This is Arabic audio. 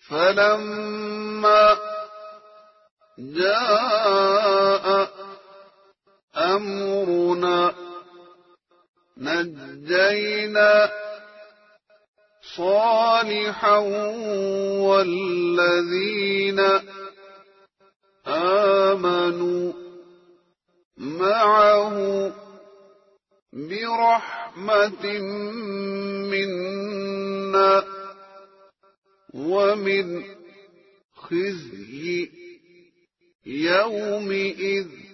فلما جاء أمرنا نجينا صالحا والذين آمنوا معه برحمة منا ومن خزي يومئذ